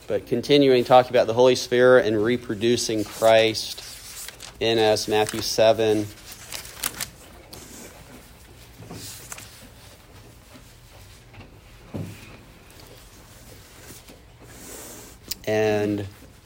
But continuing talking about the Holy Spirit and reproducing Christ in us, Matthew 7. And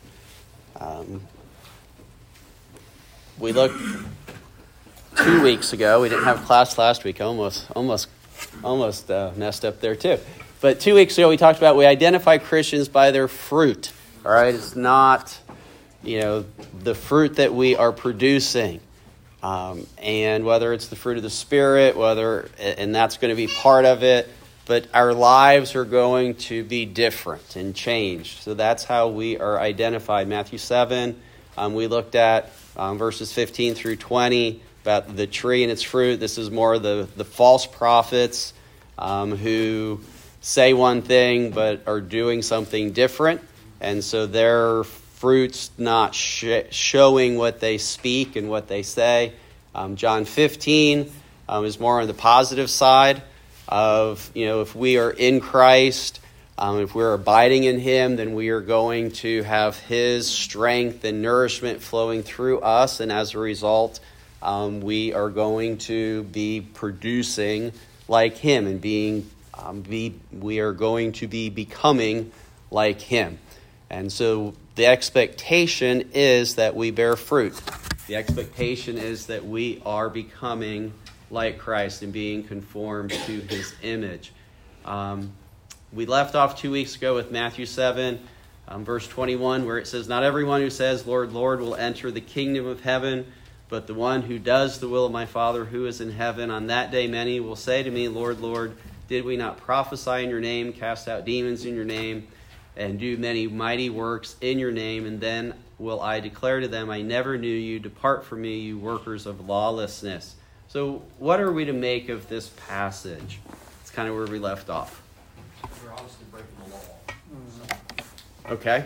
we looked 2 weeks ago. We didn't have class last week. Almost messed up there too. But 2 weeks ago we talked about we identify Christians by their fruit. All right, it's not the fruit that we are producing, and whether it's the fruit of the Spirit, and that's going to be part of it. But our lives are going to be different and changed. So that's how we are identified. Matthew 7, we looked at verses 15 through 20 about the tree and its fruit. This is more the false prophets who say one thing but are doing something different. And so their fruit's not showing what they speak and what they say. John 15 is more on the positive side of, if we are in Christ, if we're abiding in Him, then we are going to have His strength and nourishment flowing through us. And as a result, we are going to be producing like Him and we are going to be becoming like Him. And so the expectation is that we bear fruit. The expectation is that we are becoming like Christ and being conformed to His image. We left off 2 weeks ago with Matthew 7, verse 21, where it says, "Not everyone who says, 'Lord, Lord,' will enter the kingdom of heaven, but the one who does the will of my Father who is in heaven. On that day many will say to me, 'Lord, Lord, did we not prophesy in your name, cast out demons in your name, and do many mighty works in your name?' And then will I declare to them, 'I never knew you. Depart from me, you workers of lawlessness.'" So what are we to make of this passage? It's kind of where we left off. We're obviously breaking the law. Okay.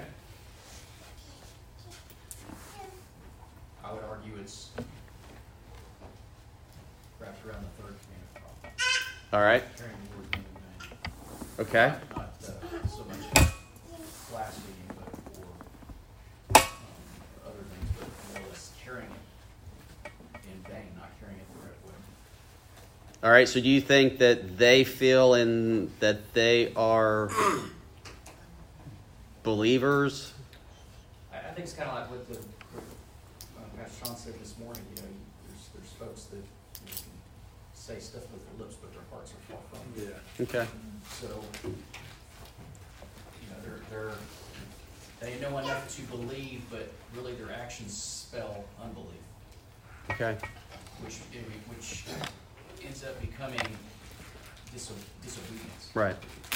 I would argue it's wrapped around the third commandment. All right. Carrying the Lord's name in vain. Okay. Not so much blaspheming, but other things, but more or less carrying it in vain, not carrying it the right way. All right. So do you think that they feel that they are believers? I think it's kind of like what Pastor Sean said this morning. There's folks that can say stuff with their lips, but their hearts are far from it. Yeah. Okay. So, they know enough to believe, but really their actions spell unbelief, Okay. which ends up becoming disobedience. Right.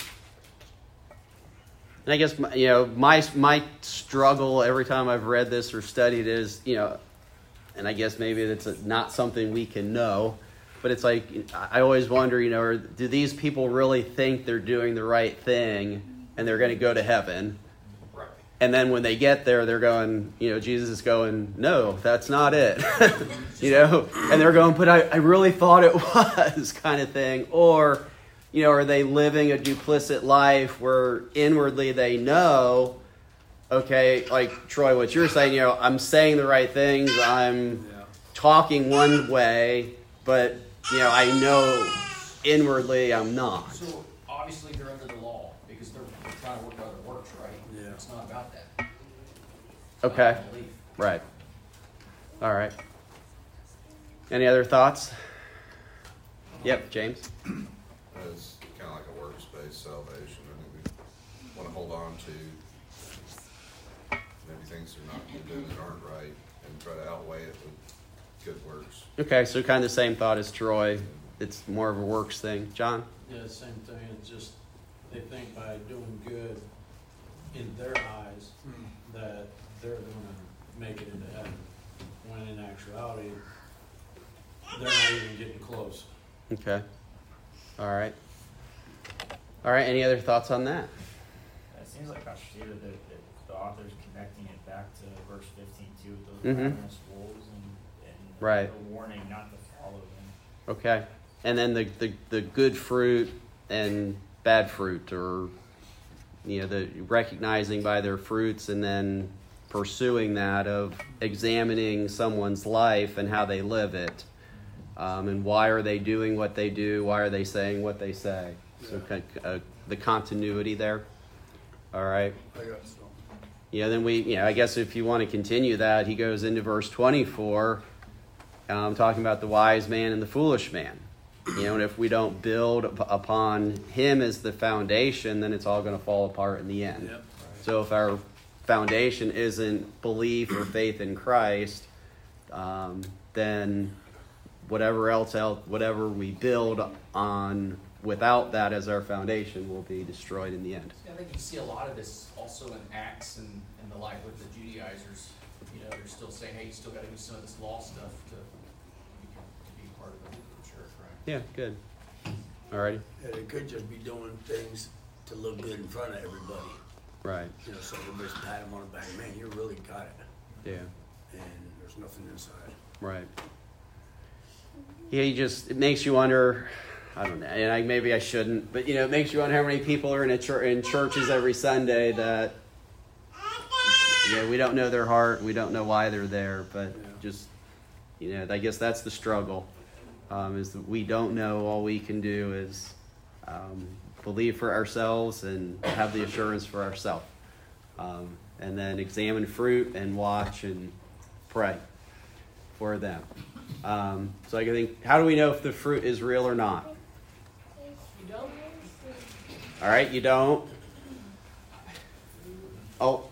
And I guess my struggle every time I've read this or studied is and I guess maybe it's not something we can know, but it's like I always wonder do these people really think they're doing the right thing and they're going to go to heaven? Right. And then when they get there, they're going, Jesus is going, "No, that's not it." And they're going, "But I really thought it was," kind of thing. Or are they living a duplicit life where inwardly they know, okay, like Troy, what you're saying, I'm saying the right things, I'm talking one way, but, I know inwardly I'm not. So obviously they're under the law because they're trying to work out their works, right? Yeah. It's not about that. Okay, About belief. right. All right. Any other thoughts? Yep, James. It's kind of like a works-based salvation. I think we want to hold on to maybe things they're not doing that aren't right and try to outweigh it with good works. Okay, so kind of the same thought as Troy. It's more of a works thing. John? Yeah, same thing. It's just they think by doing good in their eyes that they're going to make it into heaven, when in actuality they're not even getting close. Okay. All right. Any other thoughts on that? It seems like Pastor Steve that the author's connecting it back to verse 15 too, with those ravenous wolves and Right. the warning not to follow them. Okay. And then the good fruit and bad fruit, or the recognizing by their fruits, and then pursuing that of examining someone's life and how they live it, and why are they doing what they do, why are they saying what they say. So the continuity there. All right. I got some. Then I guess if you want to continue that, he goes into verse 24, talking about the wise man and the foolish man. And if we don't build upon him as the foundation, then it's all going to fall apart in the end. Yep. So if our foundation isn't belief or faith in Christ, then whatever we build on without that as our foundation will be destroyed in the end. I think you see a lot of this also in Acts and the like with the Judaizers. They're still saying, hey, you still got to do some of this law stuff to be part of the church, right? Yeah, good. All righty. And it could just be doing things to look good in front of everybody. Right. So everybody's pat him on the back. Man, you really got it. Yeah. And there's nothing inside. Right. Yeah, it makes you wonder. I don't know, and maybe I shouldn't, but it makes you wonder how many people are in churches every Sunday that we don't know their heart, we don't know why they're there, but just I guess that's the struggle, is that we don't know. All we can do is believe for ourselves and have the assurance for ourselves, and then examine fruit and watch and pray for them. So I think, how do we know if the fruit is real or not? You don't? All right, you don't. Oh,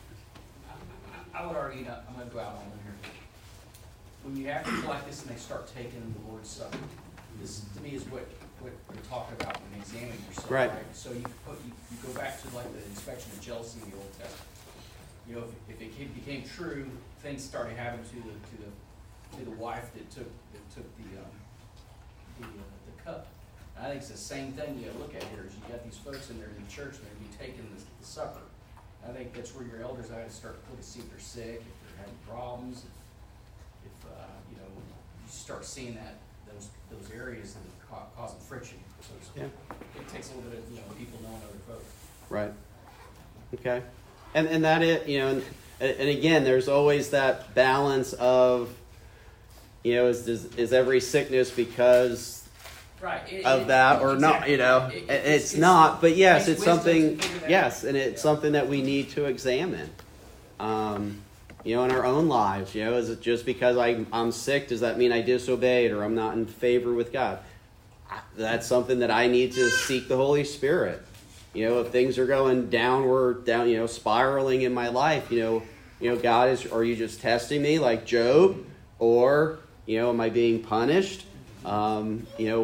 I would argue, I'm going to go out on one here. When you have people like this and they start taking the Lord's Supper, this to me is what we're talking about when examining yourself. Right. So you go back to like the inspection of jealousy in the Old Testament. If it became true, things started happening to the wife that took the cup. And I think it's the same thing you got to look at here. Is you got these folks in there in the church and they're going to be taking the supper. I think that's where your elders ought to start looking to see if they're sick, if they're having problems, if you start seeing those areas that are causing friction. So it takes a little bit of people knowing other folks. right. Okay. And that and again, there's always that balance of is every sickness because Right. of that or not? It's not. But yes, it's something. Yes, and it's something that we need to examine. In our own lives. Is it just because I'm sick? Does that mean I disobeyed or I'm not in favor with God? That's something that I need to seek the Holy Spirit. If things are going down, spiraling in my life, God, are you just testing me like Job, or am I being punished? And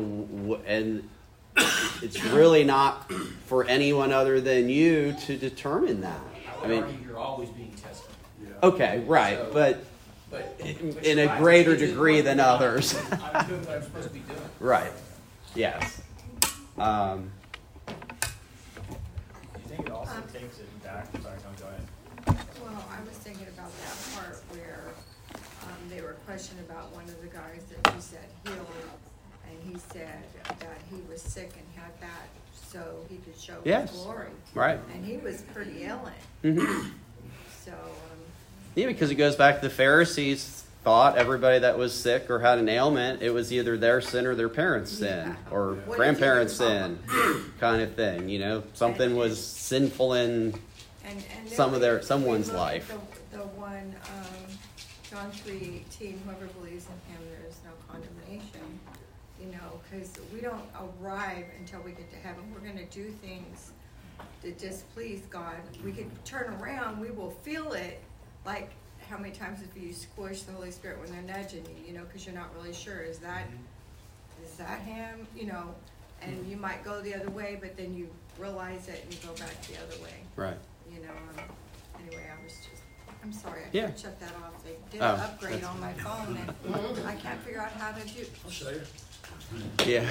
it's really not for anyone other than you to determine that. I would argue you're always being tested. Yeah. Okay, right, So- but But in a greater degree than others. I'm doing what I'm supposed to be doing. Right. Yes. Do you think it also takes it back? Sorry, no, go ahead. Well, I was thinking about that part where they were questioning about one of the guys that you said healed, and he said that he was sick and had that so he could show Yes. his glory. Right. And he was pretty ill. Mm-hmm. So, Yeah, because it goes back to the Pharisees thought everybody that was sick or had an ailment, it was either their sin or their parents' sin Yeah. or What grandparents' is your sin kind of thing. Something was sinful in and someone's we look at life. The one, John 3:18, whoever believes in him, there is no condemnation. Because we don't arrive until we get to heaven. We're going to do things that displease God. We can turn around, we will feel it, like how many times if you squish the Holy Spirit when they're nudging you, because you're not really sure, is that him, and you might go the other way, but then you realize it and you go back the other way, Right. Anyway, I'm sorry, I Yeah. can't shut that off. They did Oh, an upgrade that's- on my phone and I can't figure out how to do. I'll show you. Yeah.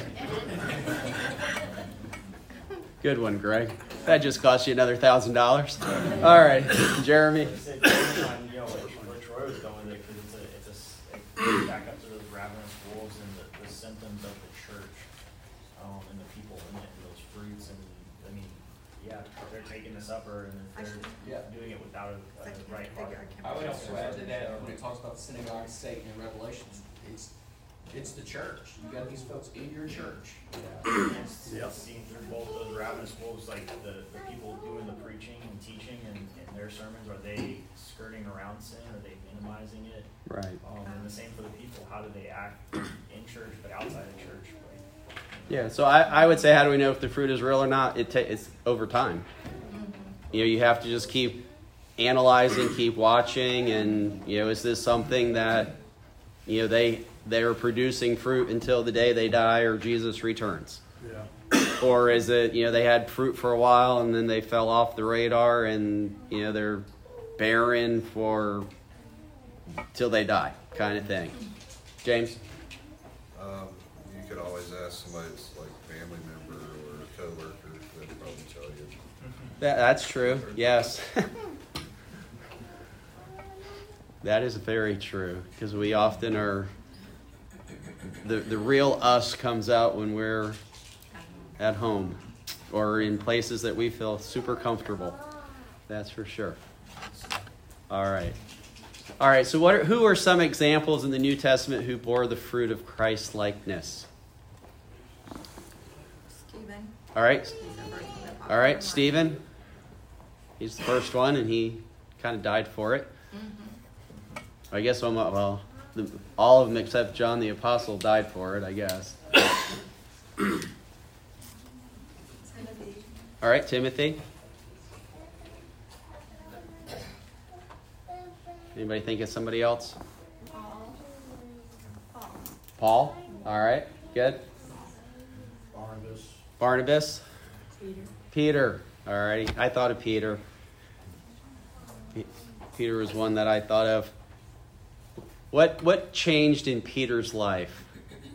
Good one, Greg. That just cost you another $1,000. All right, Jeremy. It's where Troy was going with it, because it goes back up to those ravenous wolves and the symptoms of the church, and the people in it, and those fruits, and they're taking Supper and if they're Yeah. doing it without a right heart. I would also add to that, when it talks about the synagogue of Satan in Revelations, it's the church. You got these folks in your church. It seems through both those ravenous wolves, like the people doing the preaching and teaching and their sermons, are they skirting around sin? Are they minimizing it? Right. And the same for the people. How do they act in church but outside of church? Yeah, so I would say, how do we know if the fruit is real or not? It's over time. You have to just keep analyzing, keep watching, and, is this something that, they're producing fruit until the day they die or Jesus returns? Yeah. Or is it, they had fruit for a while and then they fell off the radar and, they're barren for till they die kind of thing? James? You could always ask somebody that's like family member or a coworker, they'll probably tell you. That's true, yes. That is very true, because we often are, the real us comes out when we're at home or in places that we feel super comfortable. That's for sure. All right, so who are some examples in the New Testament who bore the fruit of Christ-likeness? Stephen. All right. He's the first one that popped All right, in my Stephen. He's the first one, and he kind of died for it. I guess all of them except John the Apostle died for it, I guess. Timothy. All right, Timothy. Anybody think of somebody else? Paul. All right, good. Barnabas. Peter. All righty. I thought of Peter. Peter was one that I thought of. What changed in Peter's life?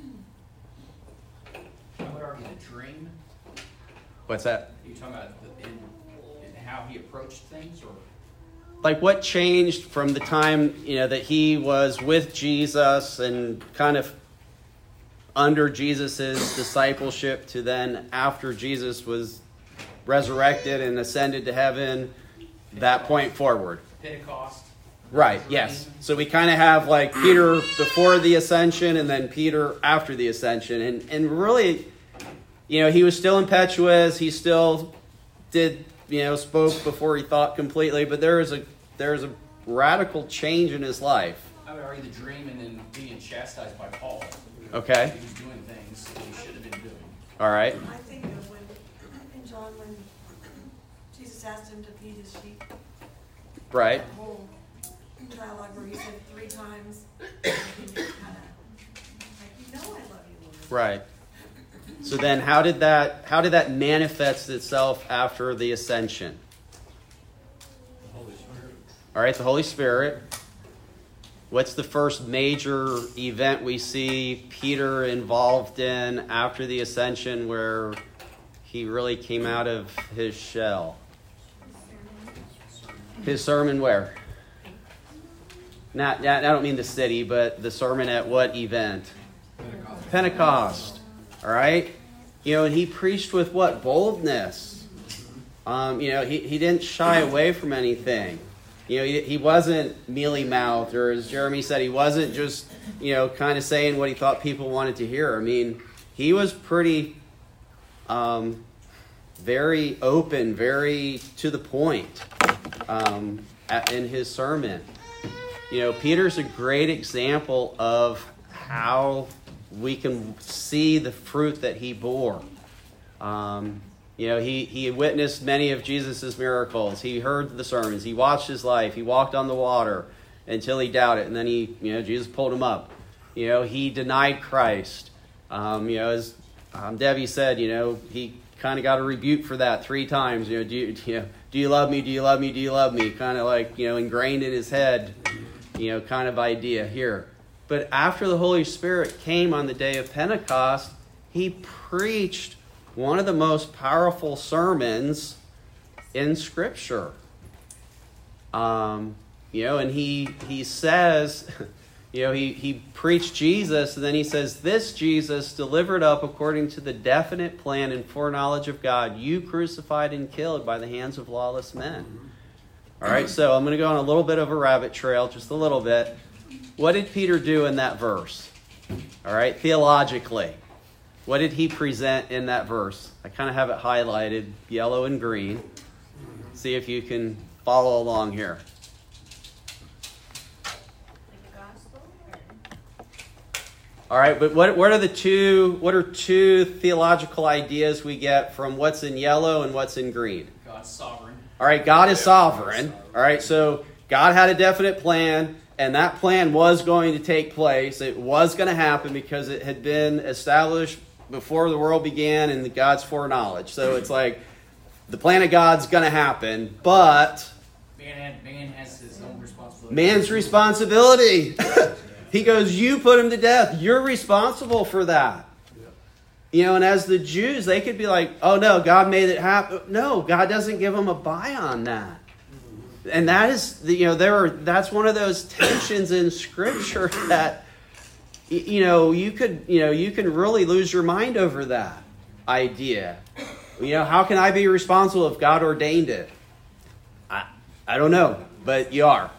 I would argue the dream. What's that? Are you talking about in how he approached things, or? Like, what changed from the time, that he was with Jesus and kind of under Jesus's discipleship to then after Jesus was resurrected and ascended to heaven, that point forward? Pentecost. Right, yes. So we kind of have like Peter before the ascension and then Peter after the ascension. And really, he was still impetuous. He still did, spoke before he thought completely. But there's a radical change in his life. I would argue the dream and then being chastised by Paul. Okay. He was doing things that he should have been doing. All right. I think of in John, when Jesus asked him to feed his sheep. Right. That whole dialogue where he said 3 times, and he kind of, I love you, Lord. Right. So then how did that manifest itself after the ascension? The Holy Spirit. All right, the Holy Spirit. What's the first major event we see Peter involved in after the ascension where he really came out of his shell? His sermon where? I don't mean the city, but the sermon at what event? Pentecost. All right? And he preached with what? Boldness. He didn't shy away from anything. He wasn't mealy-mouthed, or as Jeremy said, he wasn't just, kind of saying what he thought people wanted to hear. I mean, he was pretty very open, very to the point in his sermon. Peter's a great example of how we can see the fruit that he bore. He witnessed many of Jesus' miracles. He heard the sermons. He watched his life. He walked on the water until he doubted. And then Jesus pulled him up. He denied Christ. As Debbie said, he kind of got a rebuke for that 3 times. Do you love me? Do you love me? Do you love me? Kind of like, ingrained in his head, kind of idea here. But after the Holy Spirit came on the day of Pentecost, he preached one of the most powerful sermons in Scripture. And he says, he preached Jesus, and then he says, this Jesus delivered up according to the definite plan and foreknowledge of God, you crucified and killed by the hands of lawless men. All right, so I'm going to go on a little bit of a rabbit trail, just a little bit. What did Peter do in that verse? All right, theologically. What did he present in that verse? I kind of have it highlighted, yellow and green. See if you can follow along here. All right, but what are two theological ideas we get from what's in yellow and what's in green? God's sovereign. All right, God is sovereign. All right, so God had a definite plan, and that plan was going to take place. It was going to happen because it had been established before the world began in God's foreknowledge. So it's like the plan of God's going to happen, but Man has his own responsibility. Man's responsibility. He goes, you put him to death. You're responsible for that. And as the Jews, they could be like, oh no, God made it happen. No, God doesn't give them a buy on that. And that is, that's one of those tensions in Scripture that, you can really lose your mind over that idea. How can I be responsible if God ordained it? I don't know, but you are.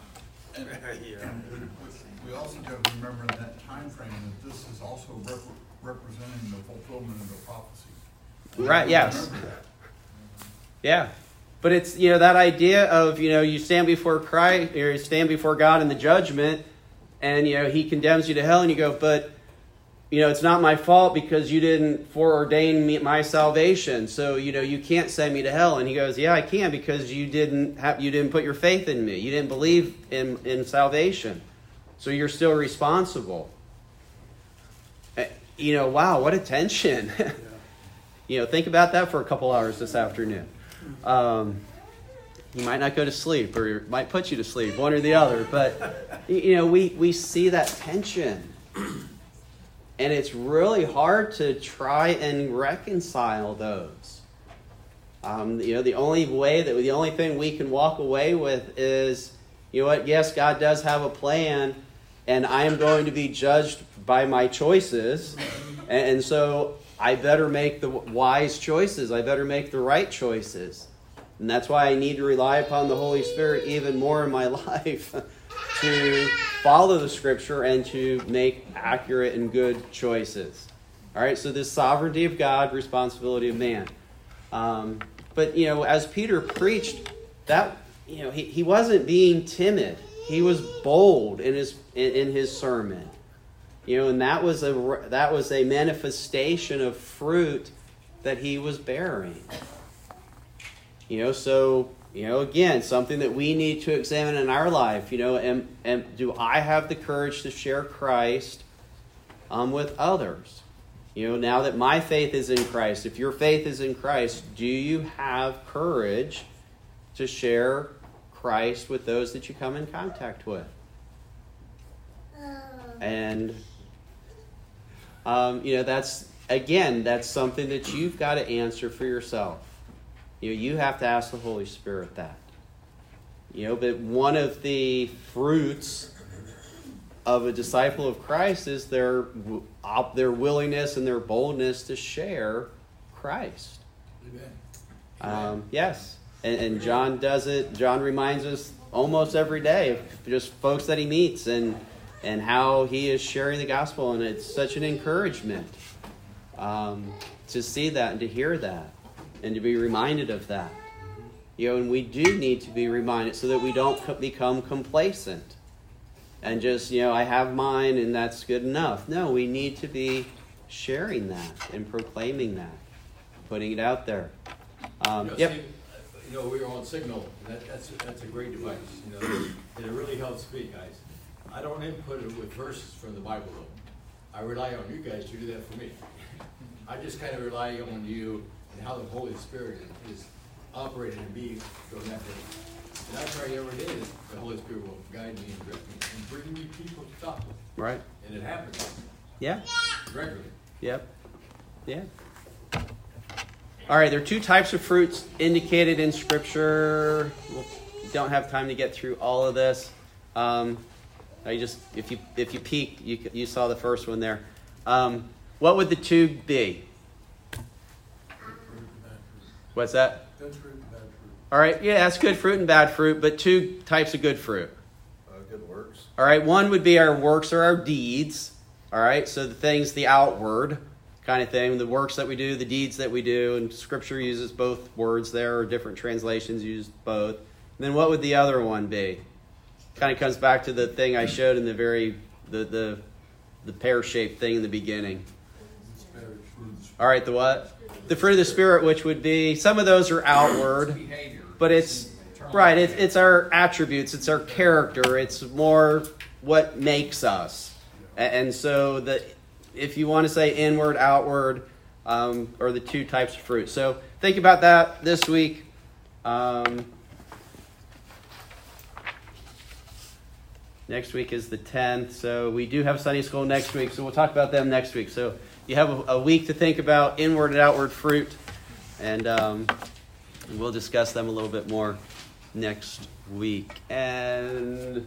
We also got to remember in that time frame that this is also representing the fulfillment of the prophecy. Right, yes. Yeah. But it's, that idea of, you stand before Christ, or you stand before God in the judgment, and, he condemns you to hell, and you go, but, it's not my fault because you didn't foreordain my salvation, so, you can't send me to hell. And he goes, yeah, I can, because you didn't put your faith in me. You didn't believe in salvation. So you're still responsible. Wow, what a tension. Think about that for a couple hours this afternoon. You might not go to sleep, or it might put you to sleep, one or the other. But, we see that tension. And it's really hard to try and reconcile those. The only thing we can walk away with is, what? Yes, God does have a plan, and I am going to be judged by my choices. And so I better make the wise choices. I better make the right choices. And that's why I need to rely upon the Holy Spirit even more in my life to follow the Scripture and to make accurate and good choices. All right, so this sovereignty of God, responsibility of man. But, as Peter preached, that he wasn't being timid. He was bold in his sermon. And that was a manifestation of fruit that he was bearing. So again, something that we need to examine in our life. Do I have the courage to share Christ with others? Now that my faith is in Christ, if your faith is in Christ, do you have courage to share Christ with those that you come in contact with? And that's something that you've got to answer for yourself. You have to ask the Holy Spirit that. But one of the fruits of a disciple of Christ is their willingness and their boldness to share Christ. Amen. Yes. And John does it. John reminds us almost every day of just folks that he meets and how he is sharing the gospel. And it's such an encouragement to see that and to hear that and to be reminded of that. And we do need to be reminded so that we don't become complacent and just, I have mine and that's good enough. No, we need to be sharing that and proclaiming that, putting it out there. Yep. Steve, we were on Signal, and that's a great device. And it really helps me, guys. I don't input it with verses from the Bible, though. I rely on you guys to do that for me. I just kind of rely on you and how the Holy Spirit is operating and being going that way. And I pray every day that the Holy Spirit will guide me and direct me and bring me people to talk with. Right. And it happens. Yeah. Regularly. Yep. Yeah. All right, there are two types of fruits indicated in Scripture. We don't have time to get through all of this. Now you just, if you peek, you saw the first one there. What would the two be? What's that? Good fruit and bad fruit. All right, yeah, that's good fruit and bad fruit, but two types of good fruit. Good works. All right, one would be our works or our deeds. All right, so the things, the outward kind of thing, the works that we do, the deeds that we do, and Scripture uses both words there, or different translations use both. And then what would the other one be? Kind of comes back to the thing I showed in the pear-shaped thing in the beginning. All right, the what? The fruit of the Spirit, which would be, some of those are outward, but it's our attributes, it's our character, it's more what makes us. And so if you want to say inward, outward, are the two types of fruit. So think about that this week. Next week is the 10th, so we do have Sunday school next week, so we'll talk about them next week. So you have a week to think about inward and outward fruit, and we'll discuss them a little bit more next week. And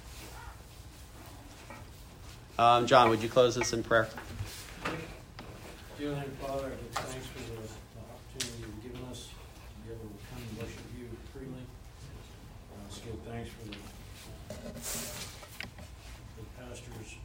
John, would you close us in prayer? Dear Heavenly Father, I give thanks for the opportunity you've given us to be able to come and worship you freely. I also give thanks for the pastor's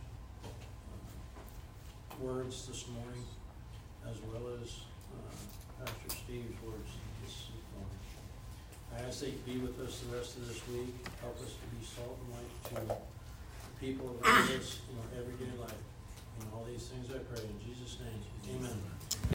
words this morning, as well as Pastor Steve's words this morning. I ask that you be with us the rest of this week. Help us to be salt and light to the people around us in our everyday life. In all these things I pray in Jesus' name. Amen.